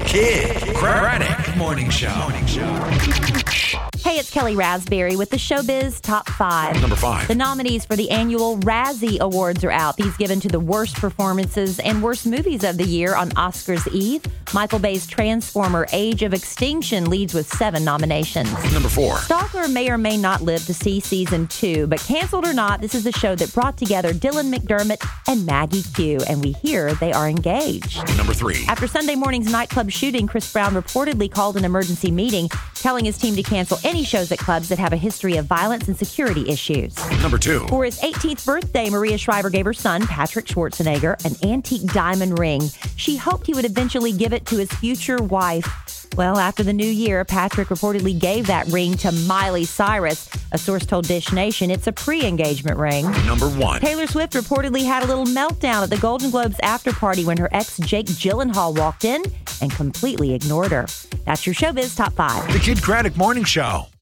Kid Craddock Morning Show. Hey, it's Kelly Raspberry with the Showbiz Top 5. Number 5. The nominees for the annual Razzie Awards are out. These given to the worst performances and worst movies of the year on Oscars Eve. Michael Bay's Transformer Age of Extinction leads with 7 nominations. Number 4. Stalker may or may not live to see season 2, but canceled or not, this is a show that brought together Dylan McDermott and Maggie Q, and we hear they are engaged. Number 3. After Sunday morning's nightclub shooting, Chris Brown reportedly called an emergency meeting, telling his team to cancel any shows at clubs that have a history of violence and security issues. Number 2. For his 18th birthday, Maria Shriver gave her son, Patrick Schwarzenegger, an antique diamond ring. She hoped he would eventually give it to his future wife. Well, after the new year, Patrick reportedly gave that ring to Miley Cyrus. A source told Dish Nation it's a pre-engagement ring. Number 1. Taylor Swift reportedly had a little meltdown at the Golden Globes after party when her ex Jake Gyllenhaal walked in and completely ignored her. That's your Showbiz Top 5. The Kid Craddock Morning Show.